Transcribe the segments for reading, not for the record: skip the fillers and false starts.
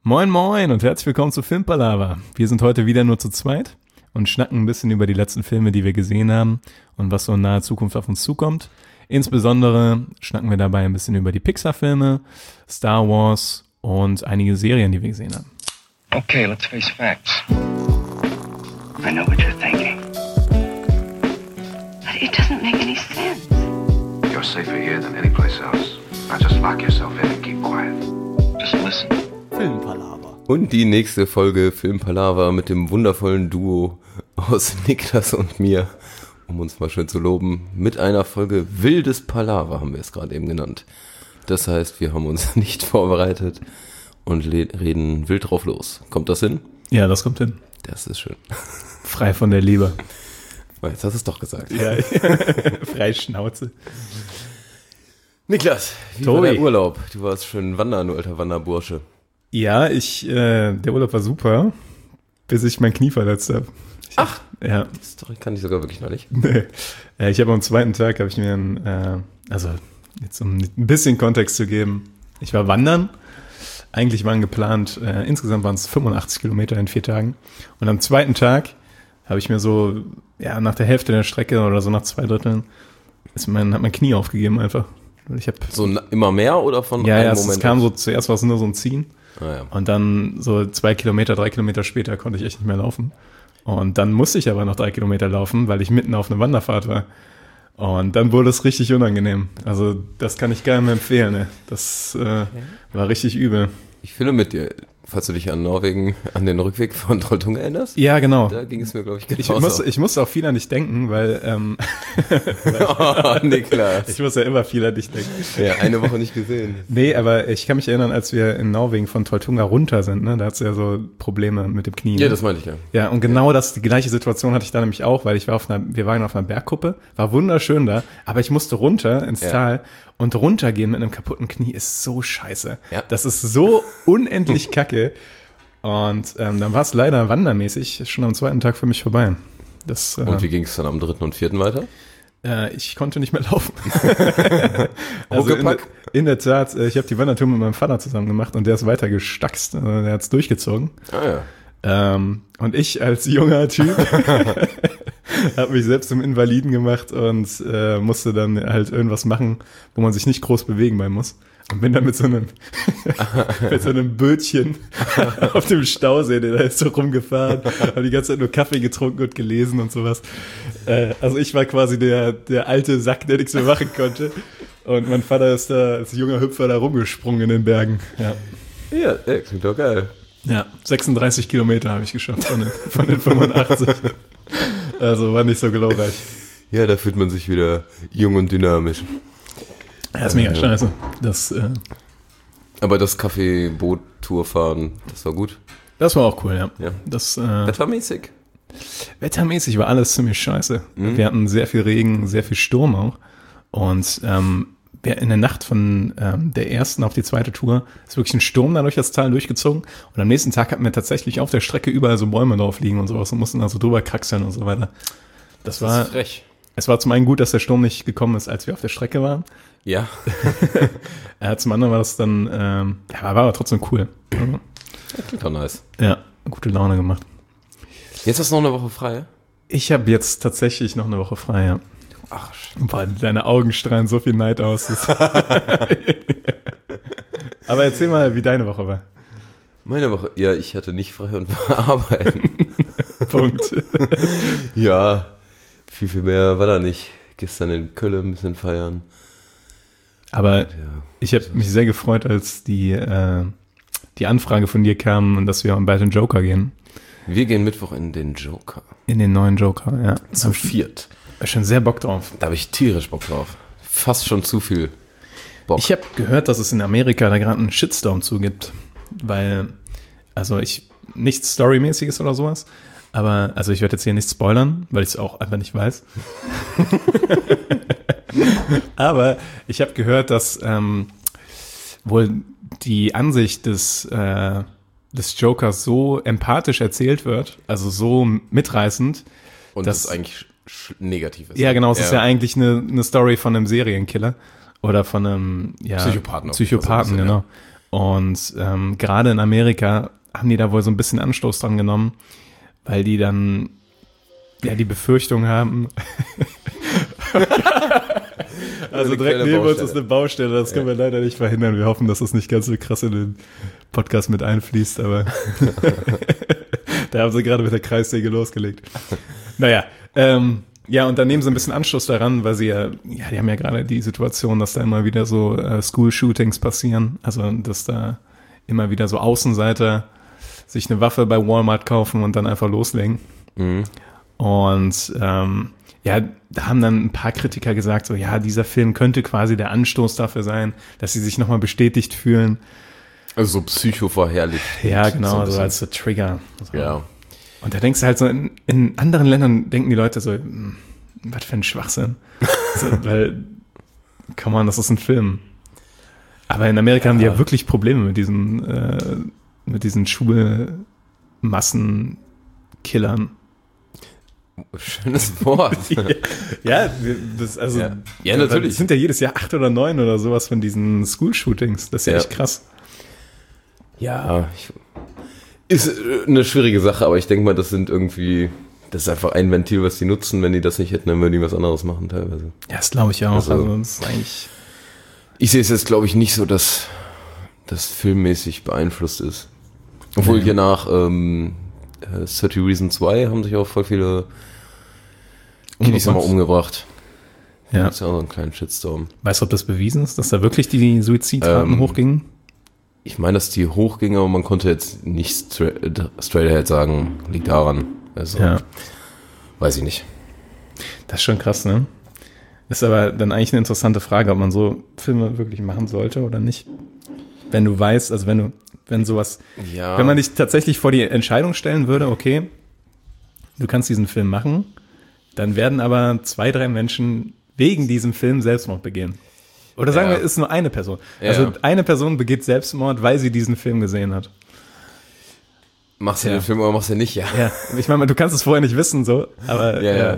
Moin moin und herzlich willkommen zu Filmpalava. Wir sind heute wieder nur zu zweit und schnacken ein bisschen über die letzten Filme, die wir gesehen haben und was so in naher Zukunft auf uns zukommt. Insbesondere schnacken wir dabei ein bisschen über die Pixar-Filme, Star Wars und einige Serien, die wir gesehen haben. Okay, let's face facts. I know what you're thinking. But it doesn't make any sense. You're safer here than any place else. Now just lock yourself in and keep quiet. Just listen. Filmpalava. Und die nächste Folge Filmpalava mit dem wundervollen Duo aus Niklas und mir, um uns mal schön zu loben, mit einer Folge Wildes Palaver haben wir es gerade eben genannt. Das heißt, wir haben uns nicht vorbereitet und reden wild drauf los. Kommt das hin? Ja, das kommt hin. Das ist schön. Frei von der Leber. Jetzt hast du es doch gesagt. Ja, frei Schnauze. Niklas, wie war der Urlaub? Du warst schön wandern, du alter Wanderbursche. Ja, der Urlaub war super, bis ich mein Knie verletzt habe. Ach, ja. Die Story kann ich sogar wirklich noch nicht. Nee. Ich habe am zweiten Tag, habe ich mir jetzt um ein bisschen Kontext zu geben, ich war wandern. Eigentlich waren geplant, insgesamt waren es 85 Kilometer in 4 Tagen. Und am zweiten Tag habe ich mir so, nach der Hälfte der Strecke oder so nach 2/3 hat mein Knie aufgegeben einfach. Ich hab, so immer mehr oder von einem Moment? Es kam so, zuerst war es nur so ein Ziehen. Ja. Und dann so 2 Kilometer, 3 Kilometer später konnte ich echt nicht mehr laufen. Und dann musste ich aber noch 3 Kilometer laufen, weil ich mitten auf einer Wanderfahrt war. Und dann wurde es richtig unangenehm. Also das kann ich keinem empfehlen. Ne? Das war richtig übel. Ich fühle mit dir, falls du dich an Norwegen, an den Rückweg von Trolltunga erinnerst. Ja, genau. Da ging es mir, glaube ich, genauso. Ich musste auch viel an dich denken, weil Niklas. Ich muss ja immer viel an dich denken. Ja, eine Woche nicht gesehen. Nee, aber ich kann mich erinnern, als wir in Norwegen von Trolltunga runter sind, ne, da hat's ja so Probleme mit dem Knie. Ja, ne? das meinte ich ja. Ja, und genau die gleiche Situation hatte ich da nämlich auch, weil wir waren auf einer Bergkuppe, war wunderschön da, aber ich musste runter ins Tal und runtergehen mit einem kaputten Knie ist so scheiße. Ja. Das ist so unendlich kacke. Und dann war es leider wandermäßig schon am zweiten Tag für mich vorbei. Und wie ging es dann am 3. und 4. weiter? Ich konnte nicht mehr laufen. Also in der Tat, ich habe die Wandertour mit meinem Vater zusammen gemacht und der ist weiter gestackst. Also der hat's durchgezogen. Und ich als junger Typ habe mich selbst zum Invaliden gemacht und musste dann halt irgendwas machen, wo man sich nicht groß bewegen bei muss. Und bin dann mit so einem Bötchen auf dem Stausee, der da ist so rumgefahren, habe die ganze Zeit nur Kaffee getrunken und gelesen und sowas. Also ich war quasi der alte Sack, der nichts mehr machen konnte. Und mein Vater ist da als junger Hüpfer da rumgesprungen in den Bergen. Ja, klingt doch geil. Ja, 36 Kilometer habe ich geschafft von den 85. Also war nicht so glorreich. Ja, da fühlt man sich wieder jung und dynamisch. Ja, ist mega scheiße. Aber das Kaffee-Boot-Tour-Fahren, das war gut. Das war auch cool, ja. Wettermäßig? Wettermäßig war alles ziemlich scheiße. Wir hatten sehr viel Regen, sehr viel Sturm auch. Und in der Nacht von der ersten auf die zweite Tour ist wirklich ein Sturm da durch das Tal durchgezogen. Und am nächsten Tag hatten wir tatsächlich auf der Strecke überall so Bäume drauf liegen und sowas und mussten also drüber kraxeln und so weiter. Das war frech. Es war zum einen gut, dass der Sturm nicht gekommen ist, als wir auf der Strecke waren. Ja. Zum anderen war das dann, war aber trotzdem cool. Das klingt doch nice. Ja, gute Laune gemacht. Jetzt hast du noch eine Woche frei? Ich habe jetzt tatsächlich noch eine Woche frei, ja. Ach, boah, deine Augen strahlen so viel Neid aus. Aber erzähl mal, wie deine Woche war. Meine Woche? Ja, ich hatte nicht frei und war arbeiten. Punkt. Ja, viel mehr war da nicht. Gestern in Köln ein bisschen feiern. Aber ich habe mich sehr gefreut, als die Anfrage von dir kam und dass wir bald in den Joker gehen. Wir gehen Mittwoch in den Joker. In den neuen Joker, ja. Zu 4. Da schon sehr Bock drauf. Da habe ich tierisch Bock drauf. Fast schon zu viel Bock. Ich habe gehört, dass es in Amerika da gerade einen Shitstorm zugibt. Weil, nichts Storymäßiges oder sowas. Aber, ich werde jetzt hier nicht spoilern, weil ich es auch einfach nicht weiß. Aber ich habe gehört, dass wohl die Ansicht des Jokers so empathisch erzählt wird, also so mitreißend. Und das ist eigentlich negativ ist. Ja, genau, es ist ja eigentlich eine Story von einem Serienkiller oder von einem Psychopathen. Psychopathen, genau. Und gerade in Amerika haben die da wohl so ein bisschen Anstoß dran genommen, weil die dann die Befürchtung haben. Also direkt neben uns ist eine Baustelle, das können wir leider nicht verhindern. Wir hoffen, dass das nicht ganz so krass in den Podcast mit einfließt, aber da haben sie gerade mit der Kreissäge losgelegt. Naja, und dann nehmen sie ein bisschen Anschluss daran, weil die haben ja gerade die Situation, dass da immer wieder so School-Shootings passieren, also dass da immer wieder so Außenseiter sich eine Waffe bei Walmart kaufen und dann einfach loslegen. Mhm. Und da haben dann ein paar Kritiker gesagt, so dieser Film könnte quasi der Anstoß dafür sein, dass sie sich nochmal bestätigt fühlen. Also so psychoverherrlicht. Ja, genau, so als so Trigger. So. Ja. Und da denkst du halt so, in anderen Ländern denken die Leute so, was für ein Schwachsinn. Weil, come on, das ist ein Film. Aber in Amerika haben die ja wirklich Probleme mit diesen Schulmassenkillern. Schönes Wort. natürlich. Es sind ja jedes Jahr 8 oder 9 oder sowas von diesen School-Shootings. Das ist ja echt krass. Ja, ist eine schwierige Sache, aber ich denke mal, das ist einfach ein Ventil, was die nutzen. Wenn die das nicht hätten, dann würden die was anderes machen teilweise. Ja, das glaube ich auch. Also das ist eigentlich. Ich sehe es jetzt, glaube ich, nicht so, dass das filmmäßig beeinflusst ist. Obwohl hier nach 30 Reasons Why haben sich auch voll viele Kiddies nochmal umgebracht. Ja. Das ist ja auch so einen kleinen Shitstorm. Weißt du, ob das bewiesen ist, dass da wirklich die Suizidraten hochgingen? Ich meine, dass die hochgingen, aber man konnte jetzt nicht straight ahead sagen, liegt daran. Also, weiß ich nicht. Das ist schon krass, ne? Ist aber dann eigentlich eine interessante Frage, ob man so Filme wirklich machen sollte oder nicht. Wenn du weißt, also wenn sowas, wenn man dich tatsächlich vor die Entscheidung stellen würde, okay, du kannst diesen Film machen, dann werden aber 2, 3 Menschen wegen diesem Film Selbstmord begehen. Oder sagen wir, es ist nur eine Person. Also eine Person begeht Selbstmord, weil sie diesen Film gesehen hat. Machst du den Film oder machst du nicht, Ja, ich meine, du kannst es vorher nicht wissen, so, aber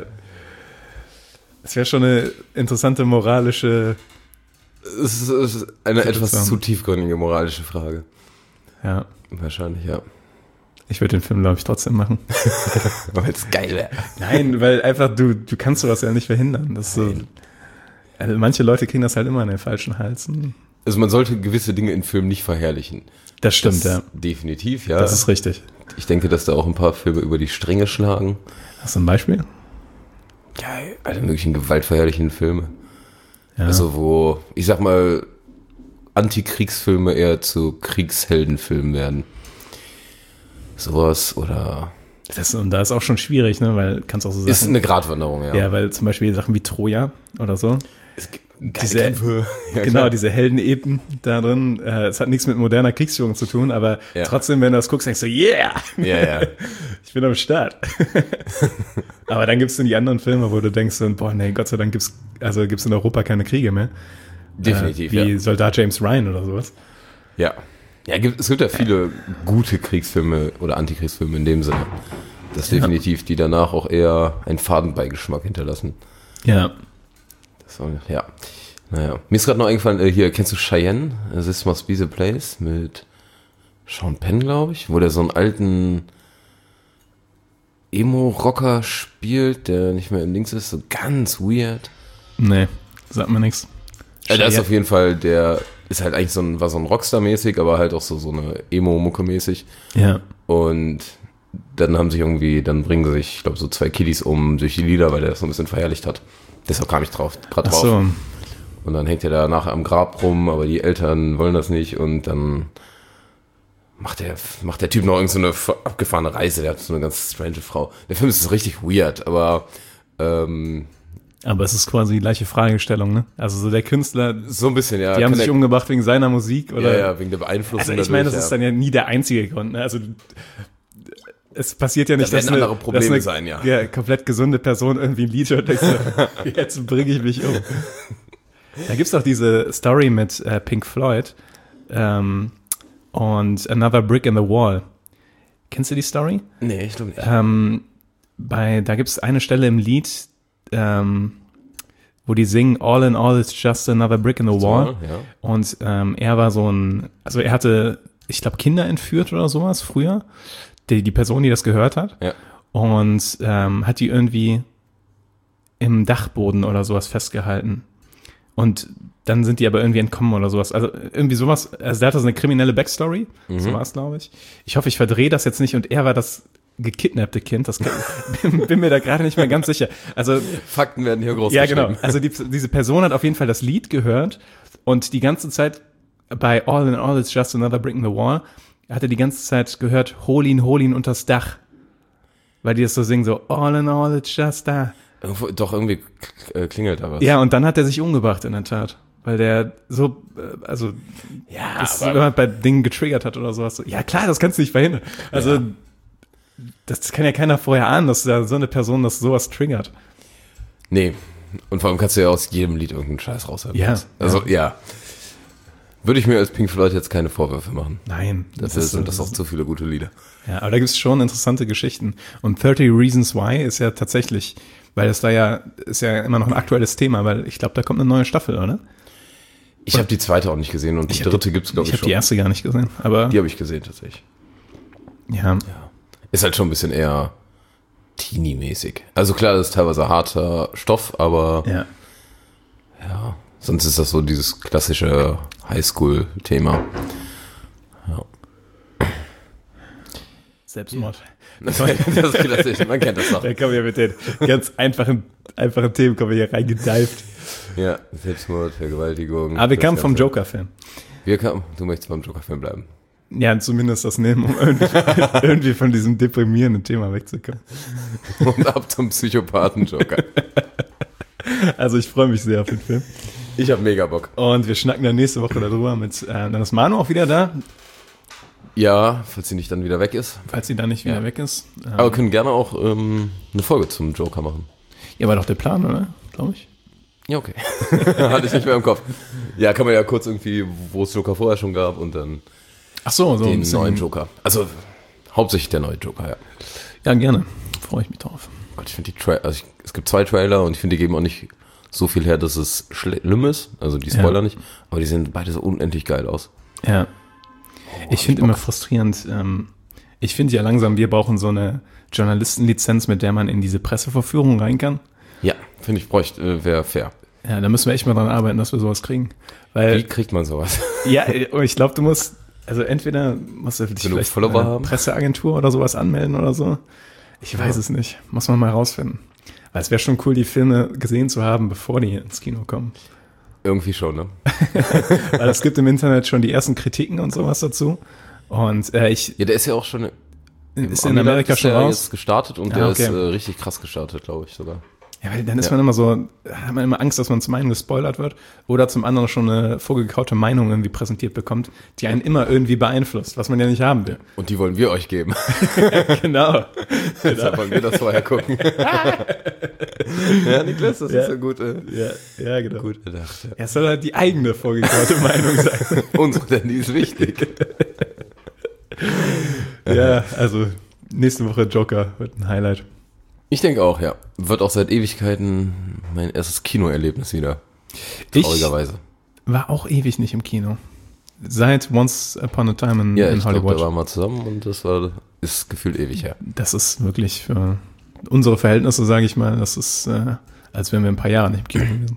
es wäre schon eine interessante moralische. Es ist eine etwas zu tiefgründige moralische Frage. Ja. Wahrscheinlich, ja. Ich würde den Film, glaube ich, trotzdem machen. Weil es geil wäre. Nein, weil einfach du kannst sowas ja nicht verhindern. Das so, also manche Leute kriegen das halt immer an den falschen Hals. Also man sollte gewisse Dinge in Filmen nicht verherrlichen. Das stimmt, Definitiv, ja. Das ist richtig. Ich denke, dass da auch ein paar Filme über die Stränge schlagen. Hast du ein Beispiel? Ja, alle möglichen gewaltverherrlichenden Filme. Ja. Also wo, ich sag mal, Antikriegsfilme eher zu Kriegsheldenfilmen werden. Sowas oder... Und da ist auch schon schwierig, ne, weil kannst auch so sagen. Ist eine Gratwanderung, ja. Ja, weil zum Beispiel Sachen wie Troja oder so. Diese Heldenepen da drin, es hat nichts mit moderner Kriegsführung zu tun, aber trotzdem, wenn du das guckst, denkst du, yeah! Ich bin am Start. Aber dann gibt's dann die anderen Filme, wo du denkst, boah, nee, Gott sei Dank gibt's in Europa keine Kriege mehr. Definitiv, wie Soldat James Ryan oder sowas. Ja. Ja, es gibt ja viele gute Kriegsfilme oder Antikriegsfilme in dem Sinne. Das definitiv, die danach auch eher einen Fadenbeigeschmack hinterlassen. Ja. Ja. Naja. Mir ist gerade noch eingefallen, hier, kennst du Cheyenne? This Must Be the Place mit Sean Penn, glaube ich, wo der so einen alten Emo-Rocker spielt, der nicht mehr im Dings ist, so ganz weird. Nee, sagt mir nichts. Der ist auf jeden Fall, der ist halt eigentlich war so ein Rockstar-mäßig, aber halt auch so eine Emo-Mucke-mäßig. Ja. Und dann bringen sie sich, ich glaube, so 2 Kiddies um durch die Lieder, weil der das so ein bisschen verherrlicht hat. Deshalb kam ich gerade drauf. Ach so. Und dann hängt er da nachher am Grab rum, aber die Eltern wollen das nicht und dann macht der Typ noch irgend so eine abgefahrene Reise, der hat so eine ganz strange Frau. Der Film ist richtig weird, aber aber es ist quasi die gleiche Fragestellung, ne? Also so der Künstler, so ein bisschen, ja. Die haben sich umgebracht wegen seiner Musik, oder? Ja, wegen der Beeinflussung. Also ich meine, das ist dann ja nie der einzige Grund, ne? Also es passiert ja nicht, dass eine komplett gesunde Person irgendwie ein Lied hört, und so, jetzt bringe ich mich um. Da gibt's doch diese Story mit Pink Floyd und Another Brick in the Wall. Kennst du die Story? Nee, ich glaube nicht. Da gibt's eine Stelle im Lied, wo die singen All in all it's just another brick in the wall. Ja. Und er war also er hatte, ich glaube, Kinder entführt oder sowas früher, die Person, die das gehört hat. Ja. Und hat die irgendwie im Dachboden oder sowas festgehalten. Und dann sind die aber irgendwie entkommen oder sowas. Also irgendwie sowas, also der hatte so eine kriminelle Backstory, so war es, glaube ich. Ich hoffe, ich verdrehe das jetzt nicht und er war das gekidnappte Kind, bin mir da gerade nicht mehr ganz sicher. Also Fakten werden hier groß ja, geschrieben. genau. Also diese Person hat auf jeden Fall das Lied gehört und die ganze Zeit bei All in all it's just another brick in the wall hat er die ganze Zeit gehört, hol ihn unters Dach. Weil die das so singen, so all in all it's just da. Doch, irgendwie klingelt da was. Ja, und dann hat er sich umgebracht in der Tat. Weil der so, also Ja, das bei Dingen getriggert hat oder sowas. Ja klar, das kannst du nicht verhindern. Also das kann ja keiner vorher ahnen, dass da so eine Person das sowas triggert. Nee, und vor allem kannst du ja aus jedem Lied irgendeinen Scheiß raushören. Ja. Also, ja. Würde ich mir als Pink Floyd jetzt keine Vorwürfe machen. Nein. Dafür sind das auch zu viele gute Lieder. Ja, aber da gibt's schon interessante Geschichten. Und 30 Reasons Why ist ja tatsächlich, weil das ist ja immer noch ein aktuelles Thema, weil ich glaube, da kommt eine neue Staffel, oder? Ich habe die zweite auch nicht gesehen und die dritte gibt's, glaube ich, Ich habe schon. die erste gar nicht gesehen, aber Die habe ich gesehen, tatsächlich. ja. Ist halt schon ein bisschen eher Teenie-mäßig. Also klar, das ist teilweise harter Stoff, aber Ja. ja, sonst ist das so dieses klassische Highschool-Thema. Selbstmord. Das ist klassisch, man kennt das noch. Da kommen wir mit den ganz einfachen Themen kommen wir hier reingedeift. Ja, Selbstmord, Vergewaltigung. Aber wir das kamen vom Ganze. Joker-Film. Du möchtest beim Joker-Film bleiben. Ja, zumindest das nehmen, um irgendwie von diesem deprimierenden Thema wegzukommen. Und ab zum Psychopathen-Joker. Also ich freue mich sehr auf den Film. Ich habe mega Bock. Und wir schnacken dann nächste Woche darüber mit, dann ist Manu auch wieder da, Ja, falls sie nicht dann wieder weg ist. falls sie dann nicht wieder weg ist. Aber wir können gerne auch eine Folge zum Joker machen. Ja, war doch der Plan, oder? Glaube ich. Ja, okay. Hatte ich nicht mehr im Kopf. Ja, kann man ja kurz irgendwie, wo es Joker vorher schon gab und dann Ach so, so ein den bisschen. neuen Joker. Also hauptsächlich der neue Joker, ja. Ja, gerne. Freue ich mich drauf. Gott, ich finde es gibt 2 Trailer und ich finde, die geben auch nicht so viel her, dass es schlimm ist. Also die Spoiler nicht. Aber die sehen beide so unendlich geil aus. Ja. Ich finde immer frustrierend, ich finde ja langsam, wir brauchen so eine Journalistenlizenz, mit der man in diese Presseverführung rein kann. Ja, finde ich, wäre fair. Ja, da müssen wir echt mal dran arbeiten, dass wir sowas kriegen. Weil, Wie kriegt man sowas? ja, ich glaube, du musst, also entweder musst du dich Genug vielleicht Follower bei einer haben? Presseagentur oder sowas anmelden oder so. Ich weiß es nicht. Muss man mal rausfinden. Weil es wäre schon cool, die Filme gesehen zu haben, bevor die ins Kino kommen. Irgendwie schon, ne? Weil es gibt im Internet schon die ersten Kritiken und sowas dazu. Und Ja, der ist ja auch schon ist in Amerika schon der raus. jetzt gestartet und Ah, der okay. ist richtig krass gestartet, glaube ich sogar. Ja, weil dann ist man immer so, hat man immer Angst, dass man zum einen gespoilert wird oder zum anderen schon eine vorgekaute Meinung irgendwie präsentiert bekommt, die einen immer irgendwie beeinflusst, was man ja nicht haben will. Und die wollen wir euch geben. Genau. Deshalb wollen wir das vorher gucken. Ja, Niklas, das Ja. ist ja gut. Ja, genau. Gut gedacht. Ja. Es soll halt die eigene vorgekaute Meinung sein. Unsere, denn die ist wichtig. Ja, also nächste Woche Joker wird ein Highlight. Ich denke auch, ja. Wird auch seit Ewigkeiten mein erstes Kinoerlebnis wieder. Traurigerweise. War auch ewig nicht im Kino. Seit Once Upon a Time in Ja, ich glaube, Hollywood. da waren wir zusammen und ist gefühlt ewig her. Das ist wirklich für unsere Verhältnisse, sage ich mal, das ist, als wären wir ein paar Jahre nicht im Kino gewesen.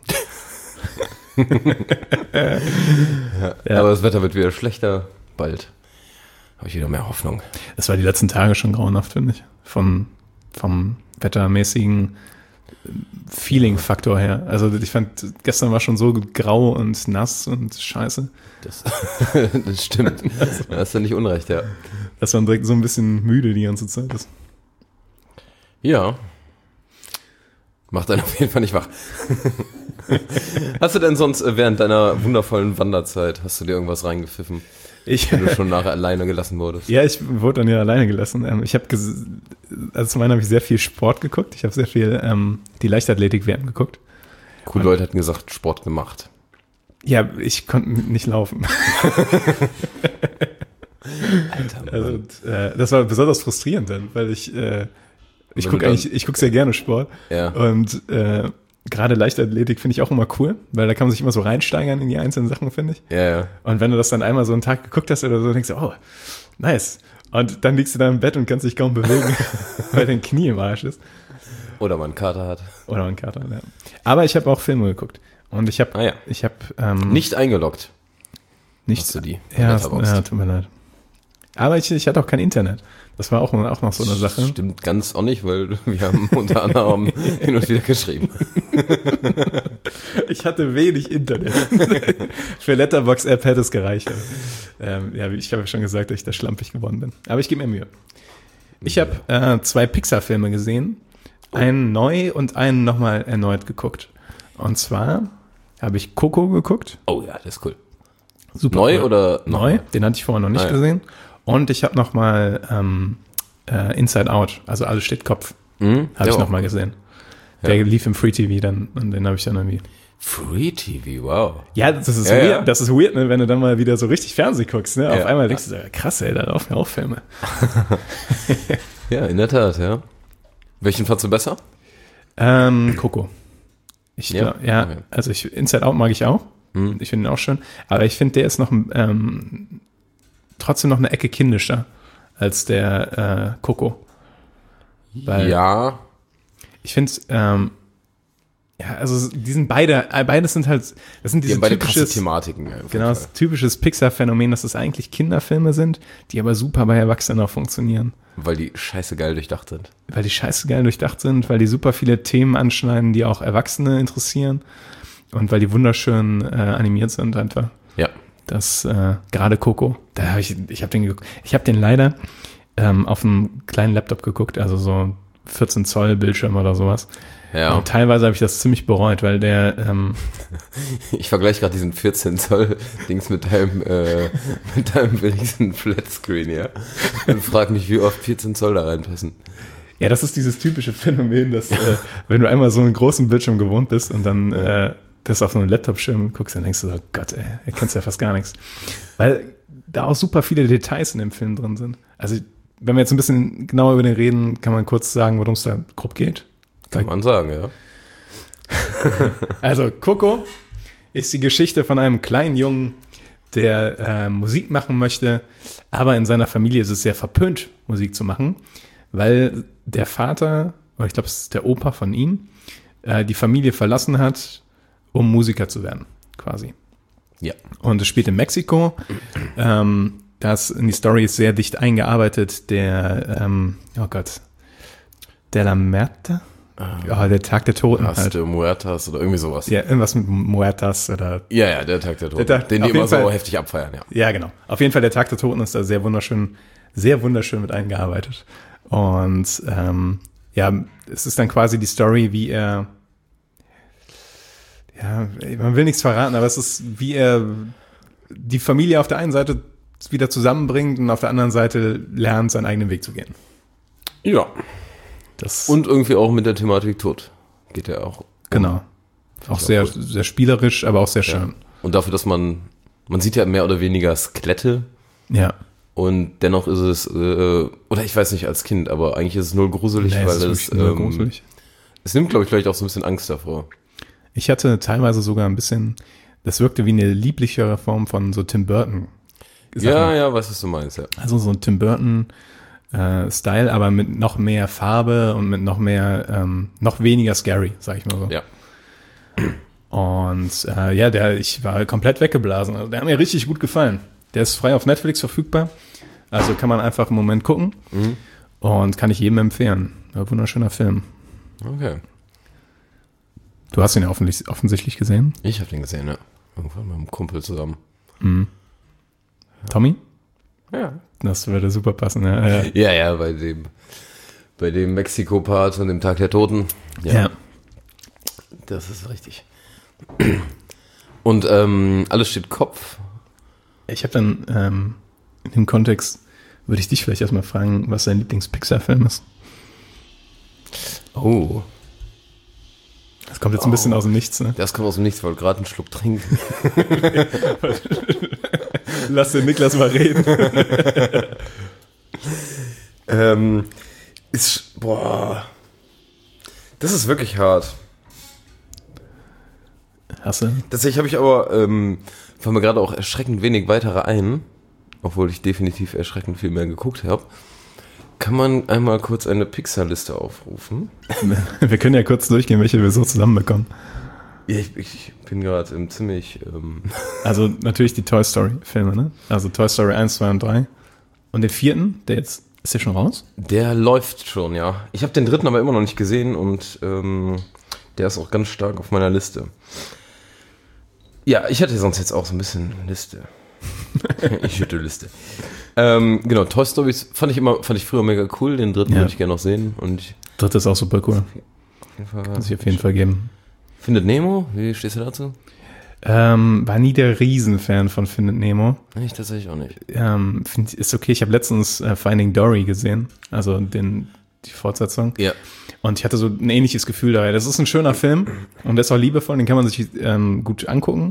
Ja. Aber das Wetter wird wieder schlechter. Bald habe ich wieder mehr Hoffnung. Das war die letzten Tage schon grauenhaft, finde ich. Vom wettermäßigen Feeling-Faktor her. Also ich fand, gestern war schon so grau und nass und scheiße, Das stimmt. Da hast du nicht unrecht, ja. dass man direkt so ein bisschen müde die ganze Zeit ist. Ja. Macht einen auf jeden Fall nicht wach. Hast du denn sonst während deiner wundervollen Wanderzeit, hast du dir irgendwas reingepfiffen, wenn du schon nachher alleine gelassen wurdest? Ja, ich wurde dann ja alleine gelassen. Ich habe, also zum einen habe ich sehr viel Sport geguckt. Ich habe sehr viel die Leichtathletik-WM geguckt. Cool, Leute hatten gesagt, Sport gemacht. Ja, ich konnte nicht laufen. Alter, Mann. Also, das war besonders frustrierend dann, weil ich gucke sehr gerne Sport. Ja. Und gerade Leichtathletik finde ich auch immer cool, weil da kann man sich immer so reinsteigern in die einzelnen Sachen, finde ich. Ja. Und wenn du das dann einmal so einen Tag geguckt hast oder so, denkst du, oh, nice. Und dann liegst du da im Bett und kannst dich kaum bewegen, weil dein Knie im Arsch ist. Oder man einen Kater hat. Ja. Aber ich habe auch Filme geguckt. Und ich habe nicht eingeloggt. Nicht hast du die? Ja, tut mir leid. Aber ich hatte auch kein Internet. Das war auch noch so eine Sache. Stimmt ganz auch nicht, weil wir haben unter anderem hin und wieder geschrieben. Ich hatte wenig Internet. Für Letterboxd-App hätte es gereicht. Ich habe ja schon gesagt, dass ich da schlampig geworden bin. Aber ich gebe mir Mühe. Ich habe 2 Pixar-Filme gesehen. Einen neu und einen nochmal erneut geguckt. Und zwar habe ich Coco geguckt. Oh ja, das ist cool. Super neu cool. oder neu? Den hatte ich vorher noch nicht gesehen. Und ich habe nochmal Inside Out, also Alles steht Kopf, habe ich nochmal gesehen. Ja. Der lief im Free TV dann und den habe ich dann irgendwie. Free TV, wow. Ja, das ist weird. Ja. Das ist weird, ne, wenn du dann mal wieder so richtig Fernsehen guckst. Ne? Auf einmal denkst du so, krass, ey, da laufen ja auch Filme. Ja, in der Tat, ja. Welchen fandst du besser? Coco. Okay. Also Inside Out mag ich auch. Ich finde ihn auch schön. Aber ich finde, der ist noch trotzdem noch eine Ecke kindischer als der Coco. Weil ich finde, also die sind beides sind halt, das sind diese typisches Thematiken. Genau, das typisches Pixar-Phänomen, dass es eigentlich Kinderfilme sind, die aber super bei Erwachsenen auch funktionieren. Weil die scheiße geil durchdacht sind. Weil die super viele Themen anschneiden, die auch Erwachsene interessieren und weil die wunderschön animiert sind einfach. Ja. Das gerade Coco, ich habe den leider auf einem kleinen Laptop geguckt, also so 14 Zoll Bildschirm oder sowas. Ja. Und teilweise habe ich das ziemlich bereut, weil der ich vergleiche gerade diesen 14 Zoll Dings mit deinem riesen Flatscreen, ja. Und frage mich, wie oft 14 Zoll da reinpassen. Ja, das ist dieses typische Phänomen, dass wenn du einmal so einen großen Bildschirm gewohnt bist und dann das auf so einen Laptop-Schirm guckst, dann denkst du so, Gott, ey, erkennst ja fast gar nichts. Weil da auch super viele Details in dem Film drin sind. Also, wenn wir jetzt ein bisschen genauer über den reden, kann man kurz sagen, worum es da grob geht. Kann man sagen, ja. Also, Coco ist die Geschichte von einem kleinen Jungen, der Musik machen möchte, aber in seiner Familie ist es sehr verpönt, Musik zu machen, weil der Vater, oder ich glaube, es ist der Opa von ihm, die Familie verlassen hat, um Musiker zu werden, quasi. Ja. Und es spielt in Mexiko. Das in die Story ist sehr dicht eingearbeitet. Der De la Muerte? Der Tag der Toten. De Muertas oder irgendwie sowas. Ja, irgendwas mit Muertas oder. Ja, der Tag der Toten. Den die immer so heftig abfeiern, ja. Ja, genau. Auf jeden Fall, der Tag der Toten ist da sehr wunderschön mit eingearbeitet. Und es ist dann quasi die Story, wie er. Ja, man will nichts verraten, aber es ist, wie er die Familie auf der einen Seite wieder zusammenbringt und auf der anderen Seite lernt, seinen eigenen Weg zu gehen. Ja. Und irgendwie auch mit der Thematik Tod geht er auch. Genau. Auch sehr, sehr spielerisch, aber auch sehr schön. Ja. Und dafür, dass man sieht ja mehr oder weniger Skelette. Ja. Und dennoch ist es, oder ich weiß nicht als Kind, aber eigentlich ist es null gruselig, weil es null gruselig. Es nimmt, glaube ich, vielleicht auch so ein bisschen Angst davor. Ich hatte teilweise sogar ein bisschen, das wirkte wie eine lieblichere Form von so Tim Burton. Ja, was du meinst, ja. Also so ein Tim Burton Style, aber mit noch mehr Farbe und mit noch mehr, noch weniger scary, sag ich mal so. Ja. Und ich war komplett weggeblasen. Also, der hat mir richtig gut gefallen. Der ist frei auf Netflix verfügbar. Also kann man einfach im Moment gucken. Und kann ich jedem empfehlen. Ein wunderschöner Film. Okay. Du hast ihn ja offensichtlich gesehen. Ich habe den gesehen, ja. Irgendwann mit einem Kumpel zusammen. Mhm. Tommy? Ja. Das würde super passen, ja. Ja, bei dem Mexiko-Part und dem Tag der Toten. Ja. Das ist richtig. Und alles steht Kopf. Ich habe dann in dem Kontext, würde ich dich vielleicht erstmal fragen, was dein Lieblings-Pixar-Film ist. Oh. Das kommt jetzt ein bisschen aus dem Nichts, ne? Das kommt aus dem Nichts, ich wollte gerade einen Schluck trinken. Lass den Niklas mal reden. Das ist wirklich hart. Hast du? Tatsächlich habe ich aber, fallen mir gerade auch erschreckend wenig weitere ein, obwohl ich definitiv erschreckend viel mehr geguckt habe. Kann man einmal kurz eine Pixar-Liste aufrufen? Wir können ja kurz durchgehen, welche wir so zusammenbekommen. Ja, ich bin gerade ziemlich... Also natürlich die Toy Story-Filme, ne? Also Toy Story 1, 2 und 3. Und den 4., ist der schon raus? Der läuft schon, ja. Ich habe den 3. aber immer noch nicht gesehen und der ist auch ganz stark auf meiner Liste. Ja, ich hätte sonst jetzt auch so ein bisschen Liste. Ich hätte Liste. Genau, Toy Story fand ich früher mega cool. Den 3. würde ich gerne noch sehen. Und 3. ist auch super cool. Kann sich auf jeden Fall geben. Findet Nemo? Wie stehst du dazu? War nie der Riesenfan von Findet Nemo. Ich tatsächlich auch nicht. Ist okay, ich habe letztens Finding Dory gesehen, also die Fortsetzung. Ja. Und ich hatte so ein ähnliches Gefühl dabei. Das ist ein schöner Film und der ist auch liebevoll, den kann man sich gut angucken.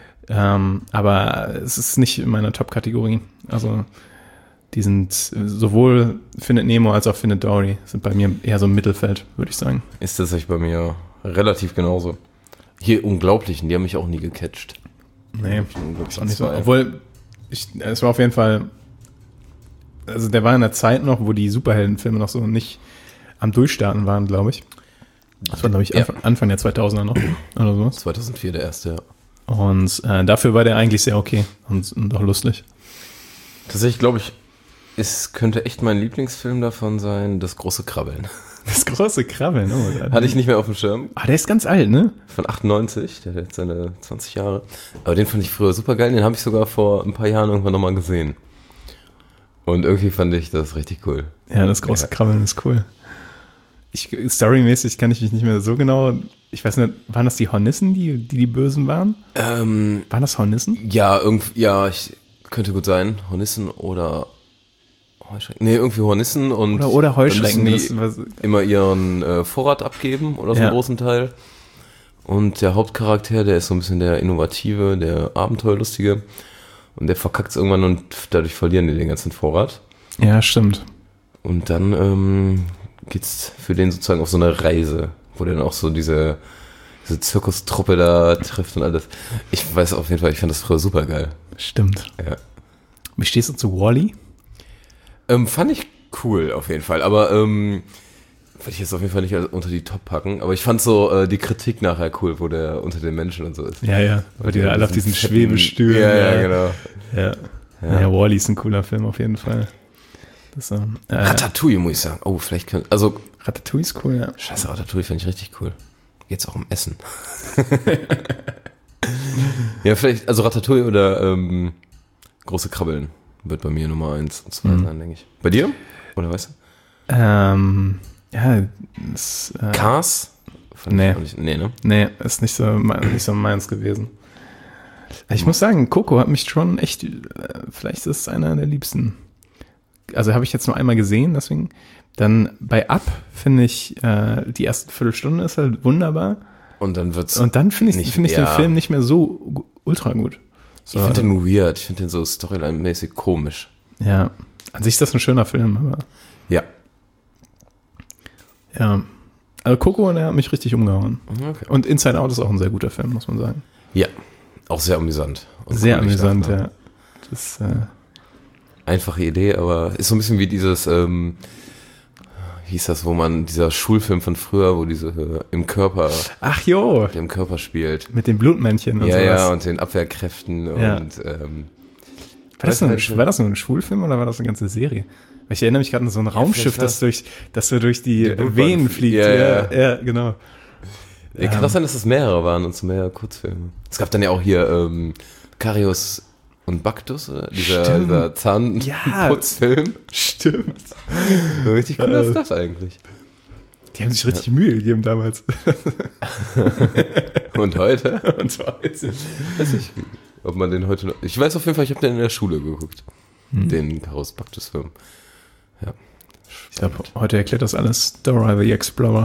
Aber es ist nicht in meiner Top-Kategorie. Also die sind sowohl Findet Nemo als auch Findet Dory sind bei mir eher so im Mittelfeld, würde ich sagen. Ist tatsächlich bei mir relativ genauso. Hier Unglaublichen, die haben mich auch nie gecatcht. Nee, ist auch nicht so. Obwohl, es war auf jeden Fall, also der war in der Zeit noch, wo die Superheldenfilme noch so nicht am Durchstarten waren, glaube ich. Das war, glaube ich, Anfang der 2000er noch. Oder sowas. 2004 der erste, ja. Und dafür war der eigentlich sehr okay und auch lustig. Tatsächlich, glaube ich, es könnte echt mein Lieblingsfilm davon sein, Das große Krabbeln. Das große Krabbeln, oh. Hatte ich nicht mehr auf dem Schirm. Der ist ganz alt, ne? Von 98, der hat jetzt seine 20 Jahre. Aber den fand ich früher super geil, den habe ich sogar vor ein paar Jahren irgendwann nochmal gesehen. Und irgendwie fand ich das richtig cool. Ja, das große Krabbeln ist cool. Storymäßig kann ich mich nicht mehr so genau, ich weiß nicht, waren das die Hornissen, die Bösen waren? Waren das Hornissen? Ja, könnte gut sein. Hornissen oder Heuschrecken. Nee, irgendwie Hornissen und oder Heuschrecken. Dann müssen die immer ihren Vorrat abgeben oder so einen großen Teil. Und der Hauptcharakter, der ist so ein bisschen der Innovative, der Abenteuerlustige. Und der verkackt es irgendwann und dadurch verlieren die den ganzen Vorrat. Ja, stimmt. Und dann geht's für den sozusagen auf so eine Reise, wo der dann auch so diese Zirkustruppe da trifft und alles. Ich weiß auf jeden Fall, ich fand das früher super geil. Stimmt. Ja. Wie stehst du zu Wall-E? Fand ich cool auf jeden Fall, aber würde ich jetzt auf jeden Fall nicht unter die Top packen, aber ich fand so die Kritik nachher cool, wo der unter den Menschen und so ist. Ja, weil die alle auf diesen Schwebestühlen. Ja, genau. Ja. Ja, Wall-E ist ein cooler Film auf jeden Fall. Ratatouille muss ich sagen. Oh, vielleicht Ratatouille ist cool, ja. Scheiße, Ratatouille fand ich richtig cool. Geht's auch um Essen. Ja, vielleicht, also Ratatouille oder Große Krabbeln wird bei mir Nummer 1 und 2 sein, denke ich. Bei dir? Oder weißt du? Ja, Cars? Nee. Nee, ne? Nee, ist nicht so meins gewesen. Ich muss sagen, Coco hat mich schon echt, vielleicht ist es einer der liebsten. Also habe ich jetzt nur einmal gesehen, deswegen. Dann bei Up finde ich, die erste Viertelstunde ist halt wunderbar. Und dann finde ich den Film nicht mehr so ultra gut. So, ich finde den weird, ich finde den so storyline-mäßig komisch. Ja, an sich ist das ein schöner Film, aber. Ja. Ja. Also Coco, der hat mich richtig umgehauen. Okay. Und Inside Out ist auch ein sehr guter Film, muss man sagen. Ja, auch sehr amüsant. Und sehr amüsant, ja. Das, einfache Idee, aber ist so ein bisschen wie dieses, wie hieß das, dieser Schulfilm von früher, wo diese im Körper. Ach jo. Der im Körper spielt. Mit den Blutmännchen und sowas. Ja, und den Abwehrkräften ja. Und, war das nur ein Schulfilm oder war das eine ganze Serie? Ich erinnere mich gerade an so ein Raumschiff, das durch die Venen fliegt. Ja, genau. Ja, kann auch sein, dass es mehrere waren und so mehr Kurzfilme. Es gab dann ja auch hier Karius und Baktus, oder? Dieser Zahnputzfilm. Stimmt. Richtig cooler Stuff eigentlich. Die haben sich richtig Mühe gegeben damals. Und heute? Und heute. Weiß ich, ob man den heute noch... Ich weiß auf jeden Fall, ich habe den in der Schule geguckt. Den Karius Baktus-Film. Ja. Ich glaube, heute erklärt das alles Dora the Explorer.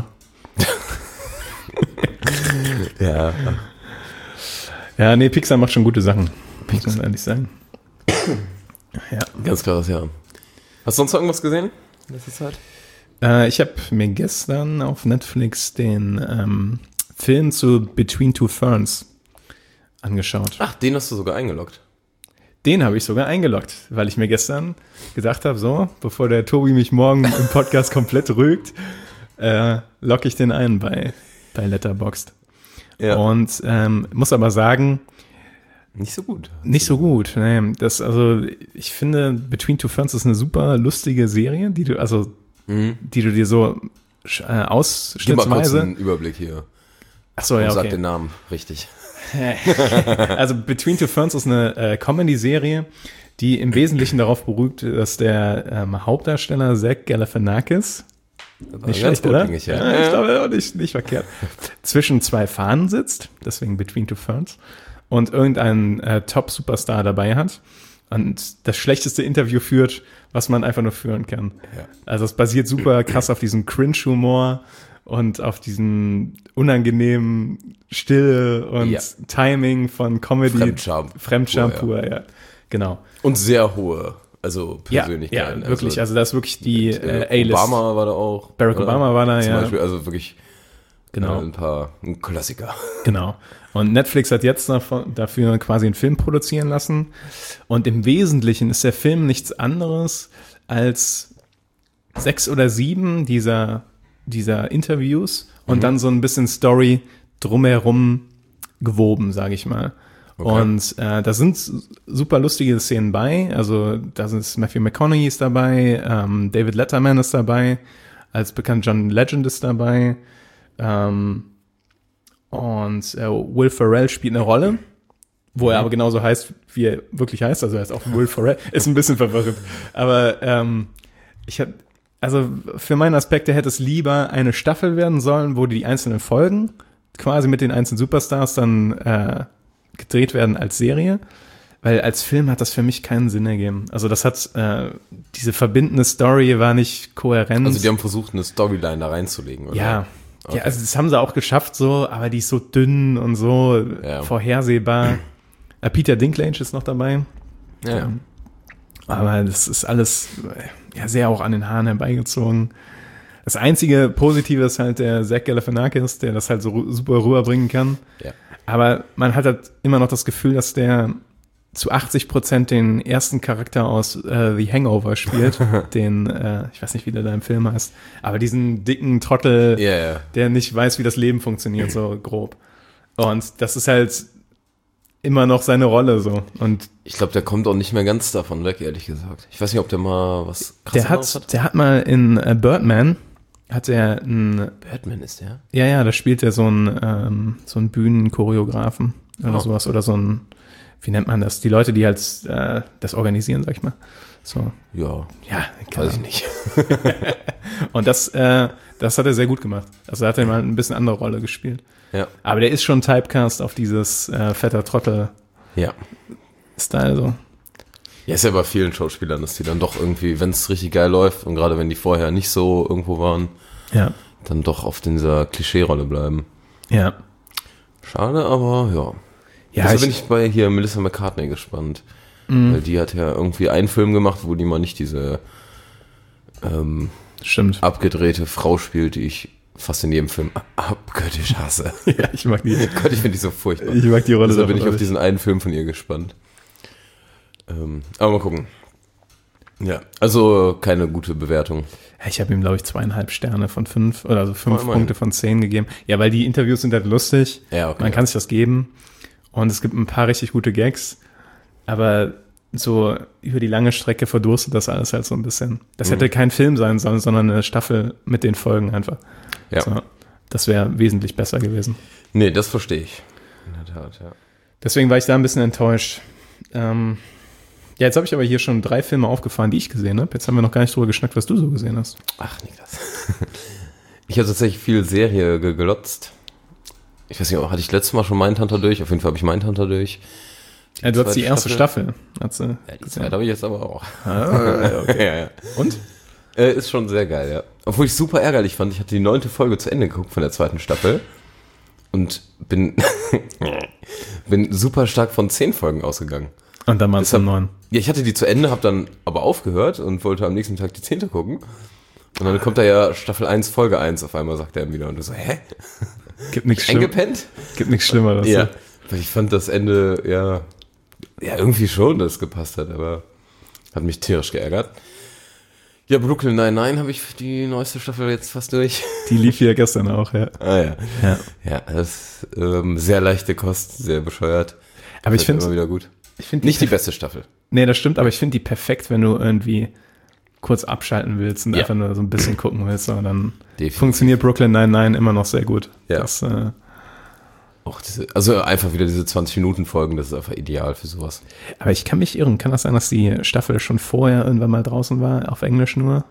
Ja. Ja, nee, Pixar macht schon gute Sachen. Muss man ehrlich sagen. Ja. Ganz klares Ja. Hast du sonst noch irgendwas gesehen in letzter Zeit? Ich habe mir gestern auf Netflix den Film zu Between Two Ferns angeschaut. Ach, den hast du sogar eingeloggt. Den habe ich sogar eingeloggt, weil ich mir gestern gedacht habe, so, bevor der Tobi mich morgen im Podcast komplett rügt, logge ich den ein bei Letterboxd. Ja. Und muss aber sagen, nicht so gut. Nicht so gut, nee. Ich finde, Between Two Ferns ist eine super lustige Serie, die du dir so ausschnittsweise... Gib mal kurz einen Überblick hier. Achso, ja, okay. Sag den Namen richtig. Also Between Two Ferns ist eine Comedy-Serie, die im Wesentlichen darauf beruht, dass der Hauptdarsteller Zach Galifianakis, nicht schlecht, oder? Ich glaube auch nicht verkehrt, zwischen zwei Fahnen sitzt, deswegen Between Two Ferns, und irgendeinen Top-Superstar dabei hat und das schlechteste Interview führt, was man einfach nur führen kann. Ja. Also es basiert super krass auf diesem Cringe-Humor und auf diesem unangenehmen Stille und Timing von Comedy. Fremdscham pur, ja. Genau. Und sehr hohe, also Persönlichkeiten. Ja, wirklich, also das ist wirklich die A-List. Obama war da auch. Barack Obama war da, Zum Beispiel, also wirklich ein Klassiker. Genau. Und Netflix hat jetzt dafür quasi einen Film produzieren lassen. Und im Wesentlichen ist der Film nichts anderes als 6 oder 7 dieser Interviews und dann so ein bisschen Story drumherum gewoben, sage ich mal. Okay. Und da sind super lustige Szenen bei. Also da ist Matthew McConaughey ist dabei, David Letterman ist dabei, als bekannt John Legend ist dabei. Und Will Ferrell spielt eine Rolle, wo er aber genauso heißt, wie er wirklich heißt. Also er ist auch Will Ferrell. Ist ein bisschen verwirrend. Aber also für meinen Aspekt hätte es lieber eine Staffel werden sollen, wo die einzelnen Folgen quasi mit den einzelnen Superstars dann gedreht werden als Serie. Weil als Film hat das für mich keinen Sinn ergeben. Also das hat, diese verbindende Story war nicht kohärent. Also die haben versucht, eine Storyline da reinzulegen, oder? Ja. Okay. Ja, also das haben sie auch geschafft so, aber die ist so dünn und so vorhersehbar. Peter Dinklage ist noch dabei. Ja. Aber das ist alles sehr auch an den Haaren herbeigezogen. Das einzige Positive ist halt der Zach Galifianakis, der das halt so super rüberbringen kann. Ja. Aber man hat halt immer noch das Gefühl, dass der zu 80% den ersten Charakter aus The Hangover spielt, den, ich weiß nicht, wie der da im Film heißt, aber diesen dicken Trottel, der nicht weiß, wie das Leben funktioniert, so grob. Und das ist halt immer noch seine Rolle so. Und ich glaube, der kommt auch nicht mehr ganz davon weg, ehrlich gesagt. Ich weiß nicht, ob der mal was krasses hat. Der hat mal in Birdman, Birdman ist der? Ja, da spielt er so einen Bühnenchoreografen oder sowas, oder so ein, wie nennt man das? Die Leute, die halt das organisieren, sag ich mal. So. Ja, weiß ich nicht. Und das hat er sehr gut gemacht. Also da hat er mal ein bisschen andere Rolle gespielt. Ja. Aber der ist schon Typecast auf dieses fetter Trottel-Style so. Ja, ist ja bei vielen Schauspielern, dass die dann doch irgendwie, wenn es richtig geil läuft und gerade wenn die vorher nicht so irgendwo waren, dann doch auf dieser Klischee-Rolle bleiben. Ja. Schade, aber ja. Also bin ich bei hier Melissa McCartney gespannt. Weil die hat ja irgendwie einen Film gemacht, wo die mal nicht diese abgedrehte Frau spielt, die ich fast in jedem Film abgöttisch hasse. Ja, ich mag die. Gott, ich finde die so furchtbar. Ich mag die Rolle so. Also bin ich auf diesen einen Film von ihr gespannt. Aber mal gucken. Ja, also keine gute Bewertung. Ich habe ihm, glaube ich, 2,5 Sterne von 5 oder also 5 Punkte von 10 gegeben. Ja, weil die Interviews sind halt lustig. Ja, okay. Man kann sich das geben. Und es gibt ein paar richtig gute Gags. Aber so über die lange Strecke verdurstet das alles halt so ein bisschen. Das hätte kein Film sein sollen, sondern eine Staffel mit den Folgen einfach. Ja. So, das wäre wesentlich besser gewesen. Nee, das verstehe ich. In der Tat, ja. Deswegen war ich da ein bisschen enttäuscht. Jetzt habe ich aber hier schon 3 Filme aufgefahren, die ich gesehen habe. Jetzt haben wir noch gar nicht drüber geschnackt, was du so gesehen hast. Ach, Niklas. Ich habe tatsächlich viel Serie gelotzt. Ich weiß nicht, hatte ich letztes Mal schon Mindhunter durch? Auf jeden Fall habe ich Mindhunter durch. Ja, du hast die erste Staffel. Ja, die zweite habe ich jetzt aber auch. Okay. Ja. Und? Ist schon sehr geil, ja. Obwohl ich super ärgerlich fand, ich hatte die 9. Folge zu Ende geguckt von der 2. Staffel und bin super stark von 10 Folgen ausgegangen. Und dann waren es 9. Ja, ich hatte die zu Ende, habe dann aber aufgehört und wollte am nächsten Tag die 10. gucken. Und dann kommt da ja Staffel 1, Folge 1 auf einmal, sagt er wieder. Und du so, hä? Gibt nichts Eingepennt? Gibt nichts Schlimmeres. Ja. Weil ich fand das Ende, ja irgendwie schon, dass es gepasst hat, aber hat mich tierisch geärgert. Ja, Brooklyn Nine-Nine habe ich die neueste Staffel jetzt fast durch. Die lief ja gestern auch, ja. Ah ja. Ja, das ist sehr leichte Kost, sehr bescheuert. Aber ich finde immer wieder gut. Ich find nicht die beste Staffel. Nee, das stimmt, aber ich finde die perfekt, wenn du irgendwie kurz abschalten willst und einfach nur so ein bisschen gucken willst. Aber dann funktioniert Brooklyn Nine-Nine immer noch sehr gut. Ja. Das, auch also einfach wieder diese 20-Minuten-Folgen, das ist einfach ideal für sowas. Aber ich kann mich irren. Kann das sein, dass die Staffel schon vorher irgendwann mal draußen war, auf Englisch nur?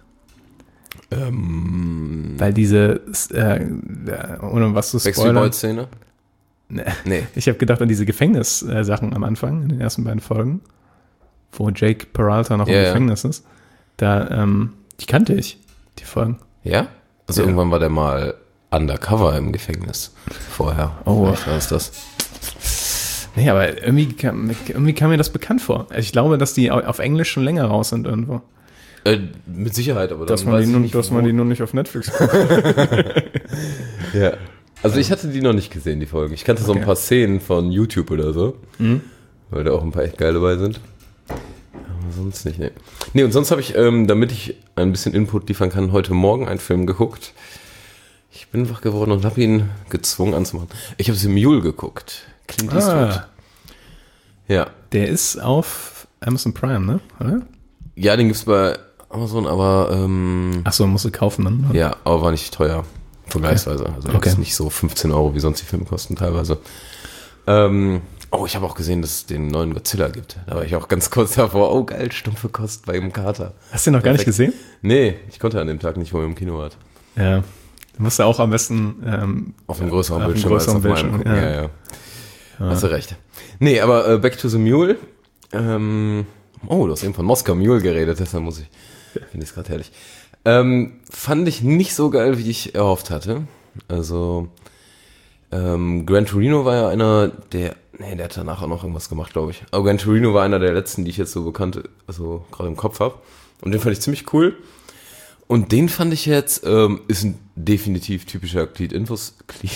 Weil diese, ohne was zu spoilern. Backstreet Boys-Szene? Nee. Ich habe gedacht an diese Gefängnis-Sachen am Anfang, in den ersten beiden Folgen, wo Jake Peralta noch im Gefängnis ist. Da, die kannte ich, die Folgen. Ja? Also irgendwann war der mal undercover im Gefängnis vorher. Oh. Was war das? Nee, aber irgendwie kam mir das bekannt vor. Also ich glaube, dass die auf Englisch schon länger raus sind irgendwo. Mit Sicherheit, aber dass man die nur nicht auf Netflix guckt. Ja. Also ich hatte die noch nicht gesehen, die Folgen. Ich kannte so ein paar Szenen von YouTube oder so, weil da auch ein paar echt geil dabei sind. Aber sonst nicht, ne. Nee, und sonst habe ich, damit ich ein bisschen Input liefern kann, heute Morgen einen Film geguckt. Ich bin wach geworden und habe ihn gezwungen anzumachen. Ich habe The Mule geguckt. Clint Eastwood. Ja. Der ist auf Amazon Prime, ne? Oder? Ja, den gibt's bei Amazon, aber Achso, musst du kaufen dann? Oder? Ja, aber war nicht teuer. Vergleichsweise. Also jetzt nicht so 15 Euro, wie sonst die Filme kosten teilweise. Ich habe auch gesehen, dass es den neuen Godzilla gibt. Da war ich auch ganz kurz davor. Oh geil, stumpfe Kost bei dem Kater. Hast du den noch gar nicht gesehen? Nee, ich konnte an dem Tag nicht, wo er im Kino war. Ja. Du musst ja auch am besten auf einem größeren Bildschirm als auf meinem gucken. Ja. Hast du recht. Nee, aber Back to the Mule. Du hast eben von Moskau Mule geredet, deshalb finde ich es gerade herrlich. Fand ich nicht so geil, wie ich erhofft hatte. Also Gran Torino war ja einer der hat danach auch noch irgendwas gemacht, glaube ich. Aber Gran Torino war einer der letzten, die ich jetzt so bekannt, also gerade im Kopf habe. Und den fand ich ziemlich cool. Und den fand ich jetzt, ist ein definitiv typischer Glied-Infos.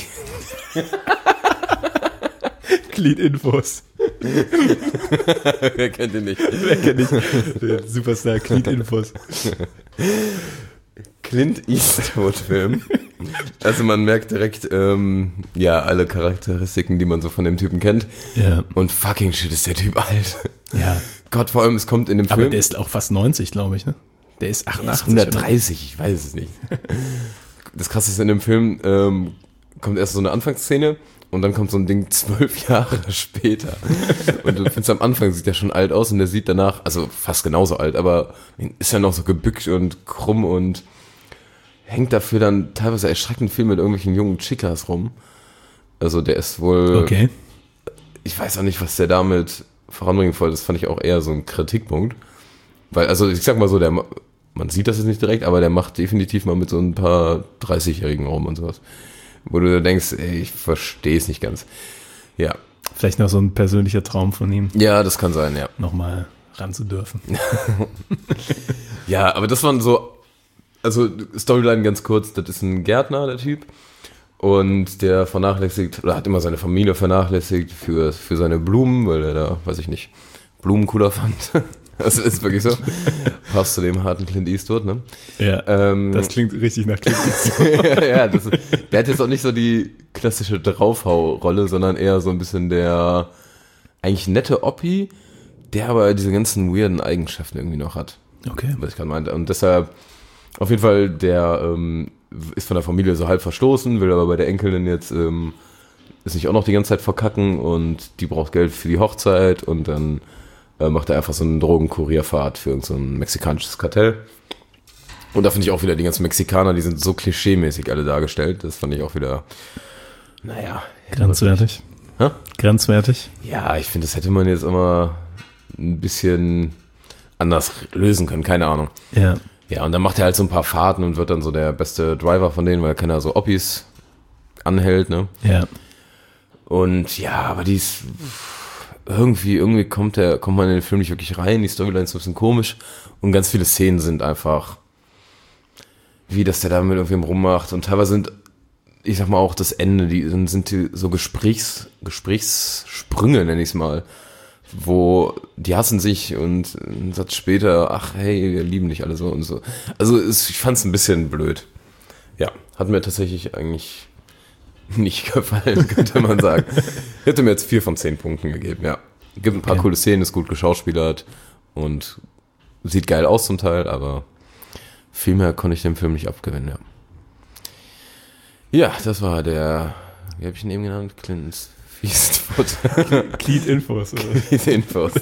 Glied-Infos. Wer kennt den nicht? Wer kennt nicht? Der Superstar Glied-Infos. Clint Eastwood-Film. Also man merkt direkt, alle Charakteristiken, die man so von dem Typen kennt. Ja. Und fucking shit ist der Typ alt. Ja. Gott, vor allem, es kommt in dem Film. Aber der ist auch fast 90, glaube ich, ne? Der ist 88. 130, ich weiß es nicht. Das Krasse ist, in dem Film kommt erst so eine Anfangsszene und dann kommt so ein Ding 12 Jahre später. Und du findest, am Anfang sieht der schon alt aus und der sieht danach, also fast genauso alt, aber ist ja noch so gebückt und krumm und hängt dafür dann teilweise erschreckend viel mit irgendwelchen jungen Chicas rum. Also der ist wohl... Okay. Ich weiß auch nicht, was der damit voranbringen wollte. Das fand ich auch eher so ein Kritikpunkt. Weil, also ich sag mal so, man sieht das jetzt nicht direkt, aber der macht definitiv mal mit so ein paar 30-Jährigen rum und sowas. Wo du denkst, ey, ich verstehe es nicht ganz. Ja. Vielleicht noch so ein persönlicher Traum von ihm. Ja, das kann sein, ja. Nochmal ran zu dürfen. Ja, aber das waren so, also Storyline ganz kurz, das ist ein Gärtner, der Typ. Und der vernachlässigt, oder hat immer seine Familie vernachlässigt für seine Blumen, weil er da, weiß ich nicht, Blumen cooler fand. Das ist wirklich so. Passt zu dem harten Clint Eastwood, ne? Ja, das klingt richtig nach Clint Eastwood. Ja, der hat jetzt auch nicht so die klassische Draufhau-Rolle, sondern eher so ein bisschen der eigentlich nette Oppi, der aber diese ganzen weirden Eigenschaften irgendwie noch hat. Okay. Was ich gerade meinte. Und deshalb, auf jeden Fall, der ist von der Familie so halb verstoßen, will aber bei der Enkelin jetzt ist nicht auch noch die ganze Zeit verkacken und die braucht Geld für die Hochzeit und dann macht er einfach so eine Drogenkurierfahrt für irgend so ein mexikanisches Kartell. Und da finde ich auch wieder die ganzen Mexikaner, die sind so klischeemäßig alle dargestellt. Das fand ich auch wieder, naja. Grenzwertig. Grenzwertig? Ja, ich finde, das hätte man jetzt immer ein bisschen anders lösen können, keine Ahnung. Ja. Ja, und dann macht er halt so ein paar Fahrten und wird dann so der beste Driver von denen, weil keiner so Oppis anhält, ne? Ja. Und ja, aber die ist... Irgendwie kommt man in den Film nicht wirklich rein, die Storyline ist ein bisschen komisch und ganz viele Szenen sind einfach, wie das der da mit irgendwem rummacht und teilweise sind ich sag mal auch das Ende, sind die so Gesprächssprünge, nenne ich es mal, wo die hassen sich und einen Satz später, ach hey, wir lieben dich alle so und so. Also ich fand es ein bisschen blöd. Ja, hat mir tatsächlich eigentlich nicht gefallen, könnte man sagen. Ich hätte mir jetzt 4 von 10 Punkten gegeben, ja. Gibt ein paar coole Szenen, ist gut geschauspielert und sieht geil aus zum Teil, aber viel mehr konnte ich dem Film nicht abgewinnen, ja. Ja, das war der, wie habe ich ihn eben genannt? Clint's Feastfoot. Cleat Infos. Cleat Infos.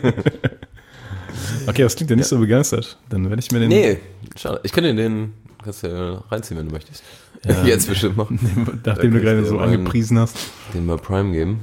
Okay, das klingt ja nicht so begeistert. Dann werde ich mir den... Nee, schade. Ich kann dir den, kannst du reinziehen, wenn du möchtest. Ja, jetzt bestimmt machen. Nachdem du gerade so angepriesen hast. Den mal Prime geben.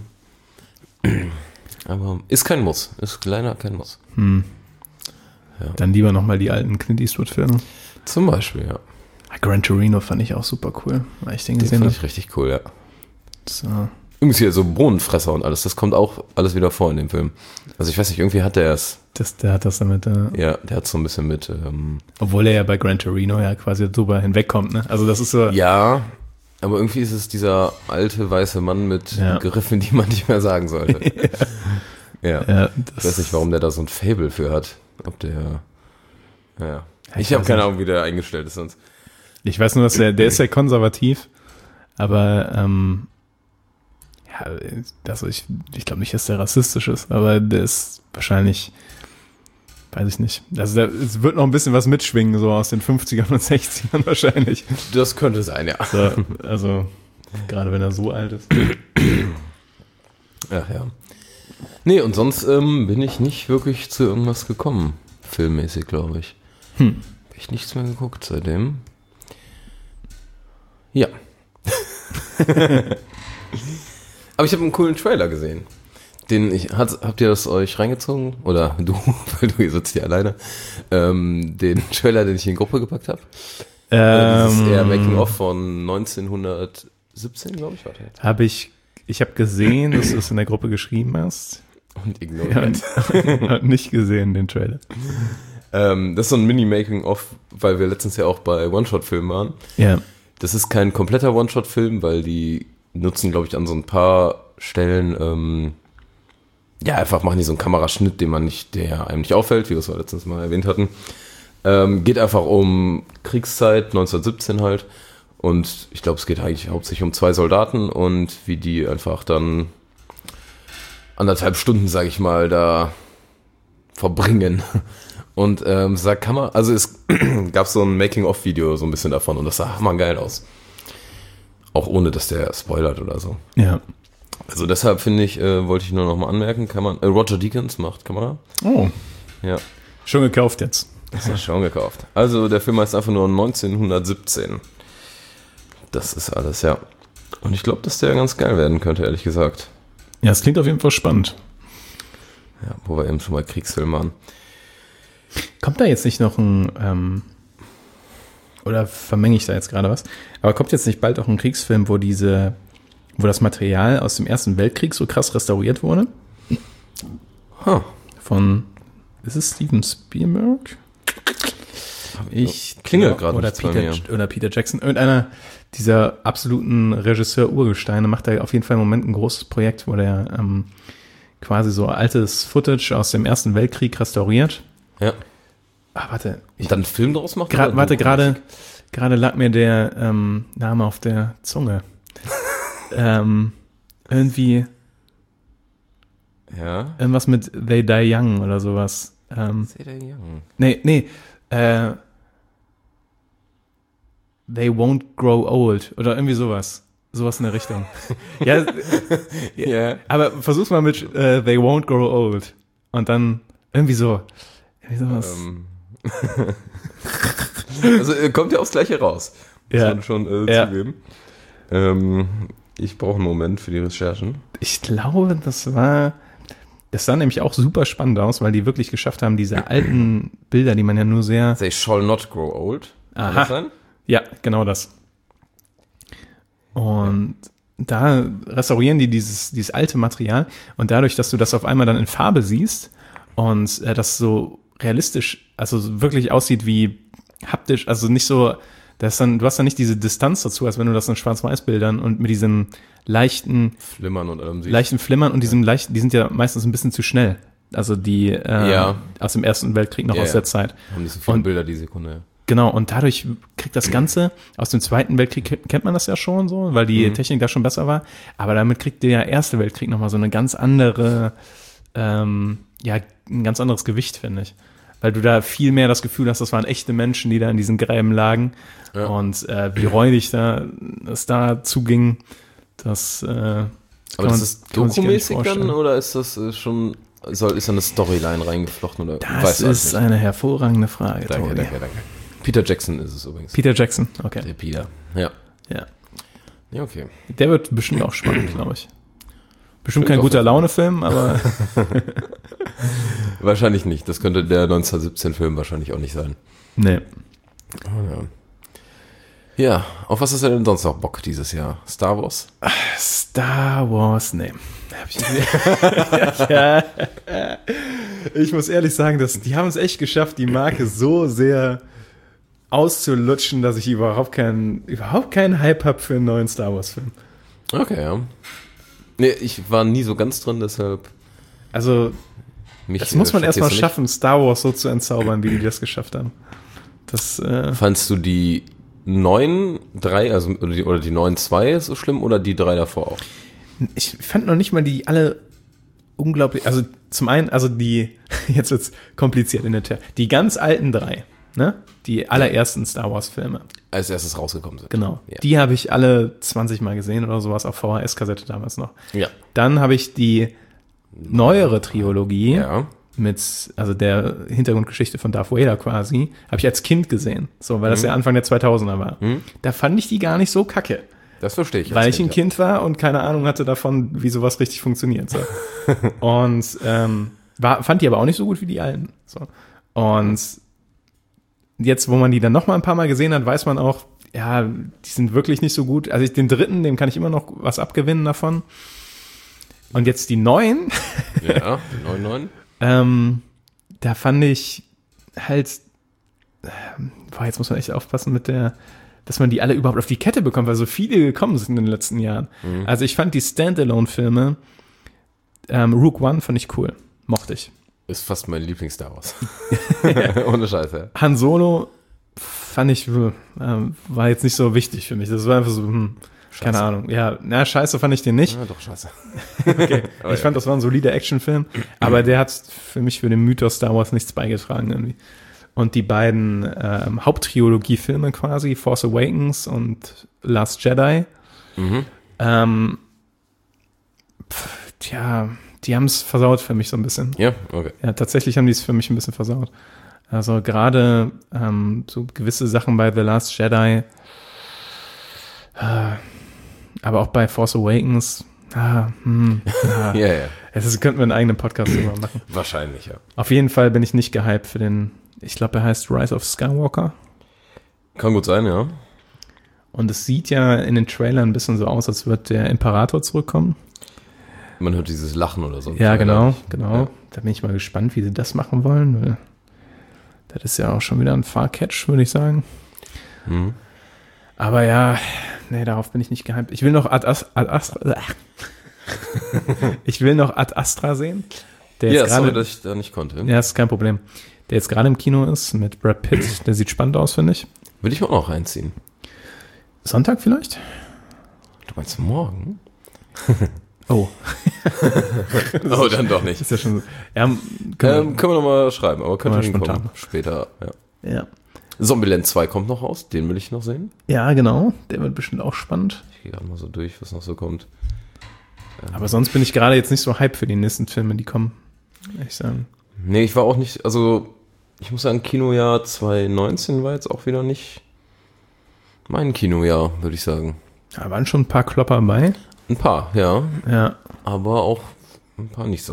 Aber ist kein Muss. Ist leider kein Muss. Ja. Dann lieber nochmal die alten Clint Eastwood-Filme. Zum Beispiel, ja. Gran Torino fand ich auch super cool, weil ich den gesehen habe. Fand ich richtig cool, ja. So. Übrigens hier so Bohnenfresser und alles, das kommt auch alles wieder vor in dem Film. Also ich weiß nicht, irgendwie hat der es. Der hat das damit. Ja, der hat so ein bisschen mit. Obwohl er ja bei Gran Torino ja quasi drüber hinwegkommt, ne? Also das ist so. Ja, aber irgendwie ist es dieser alte weiße Mann mit Begriffen, die man nicht mehr sagen sollte. Ja. Ich weiß nicht, warum der da so ein Faible für hat. Ob der. Ja. Ich habe keine Ahnung, wie der eingestellt ist sonst. Ich weiß nur, dass der ist sehr konservativ, aber also ich glaube nicht, dass der rassistisch ist, aber der ist wahrscheinlich, weiß ich nicht. Also es wird noch ein bisschen was mitschwingen, so aus den 50ern und 60ern wahrscheinlich. Das könnte sein, ja. So, also gerade wenn er so alt ist. Ach ja. Nee, und sonst bin ich nicht wirklich zu irgendwas gekommen, filmmäßig, glaube ich. Habe ich nichts mehr geguckt seitdem. Ja. Aber ich habe einen coolen Trailer gesehen. Habt ihr das euch reingezogen? Oder du, weil du hier sitzt hier alleine. Den Trailer, den ich in die Gruppe gepackt habe. Das ist eher Making-of von 1917, glaube ich. Ich habe gesehen, dass du es in der Gruppe geschrieben hast. Und ignoriert. Ja, nicht gesehen, den Trailer. Das ist so ein Mini-Making-of, weil wir letztens ja auch bei One-Shot-Filmen waren. Ja. Das ist kein kompletter One-Shot-Film, weil die nutzen, glaube ich, an so ein paar Stellen, einfach machen die so einen Kameraschnitt, der einem nicht auffällt, wie wir es letztens mal erwähnt hatten. Geht einfach um Kriegszeit, 1917 halt. Und ich glaube, es geht eigentlich hauptsächlich um 2 Soldaten und wie die einfach dann 1,5 Stunden, sage ich mal, da verbringen. Und es gab so ein Making-of-Video so ein bisschen davon und das sah mal geil aus. Auch ohne, dass der spoilert oder so. Ja. Also deshalb finde ich, wollte ich nur noch mal anmerken, Roger Deakins macht Kamera. Oh. Ja. Schon gekauft jetzt. Das ist schon gekauft. Also der Film heißt einfach nur 1917. Das ist alles, ja. Und ich glaube, dass der ganz geil werden könnte, ehrlich gesagt. Ja, es klingt auf jeden Fall spannend. Ja, wo wir eben schon mal Kriegsfilm waren. Kommt da jetzt nicht noch ein, oder vermenge ich da jetzt gerade was? Aber kommt jetzt nicht bald auch ein Kriegsfilm, wo das Material aus dem Ersten Weltkrieg so krass restauriert wurde? Ist es Steven Spielberg? Klingelt gerade oder Peter Jackson. Irgendeiner dieser absoluten Regisseur-Urgesteine macht da auf jeden Fall im Moment ein großes Projekt, wo der quasi so altes Footage aus dem Ersten Weltkrieg restauriert. Ja. Warte. Und dann einen Film daraus macht? Gerade lag mir der Name auf der Zunge. Irgendwie. Ja. Irgendwas mit They Die Young oder sowas. They Die Young. Nee. They Won't Grow Old oder irgendwie sowas. Sowas in der Richtung. Ja. Yeah. Aber versuch's mal mit They Won't Grow Old. Und dann irgendwie so. Sowas. Also kommt ja aufs Gleiche raus. Muss man schon zugeben. Ich brauche einen Moment für die Recherchen. Ich glaube, das sah nämlich auch super spannend aus, weil die wirklich geschafft haben, diese alten Bilder, die man ja nur sehr... They shall not grow old. Kann das sein? Ja, genau das. Und da restaurieren die dieses alte Material und dadurch, dass du das auf einmal dann in Farbe siehst und das so realistisch, also wirklich aussieht wie haptisch, also nicht so du hast dann nicht diese Distanz dazu, als wenn du das in Schwarz-Weiß-Bildern und mit diesem leichten Flimmern und allem leichten Flimmern und diesem leichten, die sind ja meistens ein bisschen zu schnell. Also die aus dem Ersten Weltkrieg noch aus der Zeit. Haben nicht so viele Bilder die Sekunde, ja. Genau, und dadurch kriegt das Ganze, aus dem Zweiten Weltkrieg kennt man das ja schon so, weil die Technik da schon besser war, aber damit kriegt der Erste Weltkrieg nochmal so eine ganz andere, ein ganz anderes Gewicht, finde ich. Weil du da viel mehr das Gefühl hast, das waren echte Menschen, die da in diesen Gräben lagen und wie räudig es da zuging, das aber das ist dokumäßig dann, oder ist das schon... Ist da eine Storyline reingeflochten? Oder das ist eine hervorragende Frage. Danke. Peter Jackson ist es übrigens. Peter Jackson, okay. Der Peter, ja. Ja, okay. Der wird bestimmt auch spannend, glaube ich. Bestimmt kein guter Laune-Film, aber... Wahrscheinlich nicht. Das könnte der 1917-Film wahrscheinlich auch nicht sein. Nee. Ja, auf was hast du denn sonst noch Bock dieses Jahr? Star Wars? Star Wars, nee. Ich muss ehrlich sagen, die haben es echt geschafft, die Marke so sehr auszulutschen, dass ich überhaupt keinen Hype habe für einen neuen Star Wars Film. Okay, ja. Nee, ich war nie so ganz drin, deshalb... Also, das muss man erstmal schaffen, Star Wars so zu entzaubern, wie die das geschafft haben. Fandst du die neuen 3, also oder die neuen 2 so schlimm oder die 3 davor auch? Ich fand noch nicht mal die alle unglaublich, also zum einen, also jetzt wird's kompliziert in der Tür, die ganz alten 3, ne? Die allerersten Star Wars Filme. Als erstes rausgekommen sind. Genau. Ja. Die habe ich alle 20 Mal gesehen oder sowas auf VHS-Kassette damals noch. Ja. Dann habe ich die neuere Trilogie ja. mit, also der Hintergrundgeschichte von Darth Vader quasi, habe ich als Kind gesehen. So, weil das ja Anfang der 2000er war. Da fand ich die gar nicht so kacke. Das verstehe ich. Weil ich ein Kind war und keine Ahnung hatte davon, wie sowas richtig funktioniert. So. Und fand die aber auch nicht so gut wie die alten. So. Und jetzt, wo man die dann noch mal ein paar Mal gesehen hat, weiß man auch, ja, die sind wirklich nicht so gut. Also den dritten, dem kann ich immer noch was abgewinnen davon. Und jetzt die neuen. Ja, die neuen. Da fand ich halt, jetzt muss man echt aufpassen dass man die alle überhaupt auf die Kette bekommt, weil so viele gekommen sind in den letzten Jahren. Also ich fand die Standalone-Filme, Rogue One fand ich cool. Mochte ich. Ist fast mein Lieblings-Star Wars. Ohne Scheiße. Han Solo fand ich, war jetzt nicht so wichtig für mich. Das war einfach so, keine Ahnung. Ja, scheiße fand ich den nicht. Ja, doch, scheiße. Okay. Ich fand, das war ein solider Actionfilm, aber der hat für mich für den Mythos Star Wars nichts beigetragen irgendwie. Und die beiden Haupttrilogie-Filme quasi, Force Awakens und Last Jedi, die haben es versaut für mich so ein bisschen. Ja, okay. Ja, tatsächlich haben die es für mich ein bisschen versaut. Also gerade so gewisse Sachen bei The Last Jedi, aber auch bei Force Awakens, Das könnten wir einen eigenen Podcast drüber machen. Wahrscheinlich, ja. Auf jeden Fall bin ich nicht gehypt für den, ich glaube, er heißt Rise of Skywalker. Kann gut sein, ja. Und es sieht ja in den Trailern ein bisschen so aus, als würde der Imperator zurückkommen. Man hört dieses Lachen oder so. Ja, genau. Ja. Da bin ich mal gespannt, wie sie das machen wollen. Weil das ist ja auch schon wieder ein Far-Catch, würde ich sagen. Aber ja, nee, darauf bin ich nicht gehypt. Ich will noch Ad Astra sehen. Der jetzt sorry, dass ich da nicht konnte. Ja, ist kein Problem. Der jetzt gerade im Kino ist mit Brad Pitt. Der sieht spannend aus, finde ich. Will ich auch noch reinziehen. Sonntag vielleicht? Du meinst morgen? Oh. Oh, dann doch nicht. Ist ja schon so. Ja, können wir nochmal schreiben, aber könnte spontan kommen. Später, ja. Zombieland 2 kommt noch raus, den will ich noch sehen. Ja, genau. Der wird bestimmt auch spannend. Ich gehe gerade mal so durch, was noch so kommt. Aber sonst bin ich gerade jetzt nicht so hyped für die nächsten Filme, die kommen. Ehrlich sagen. Nee, ich war auch nicht, also ich muss sagen, Kinojahr 2019 war jetzt auch wieder nicht mein Kinojahr, würde ich sagen. Da waren schon ein paar Klopper bei. Ein paar, ja. Ja. Aber auch ein paar nicht so.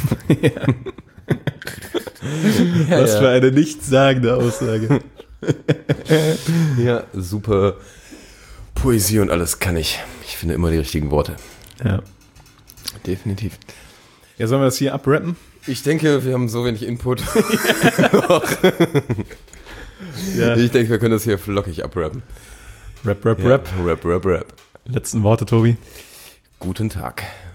Was für eine nichtssagende Aussage. Ja, super Poesie und alles kann ich. Ich finde immer die richtigen Worte. Ja. Definitiv. Ja, sollen wir das hier abrappen? Ich denke, wir haben so wenig Input. Ja. Ich denke, wir können das hier flockig abrappen. Rap. Rap. Letzten Worte, Tobi. Guten Tag.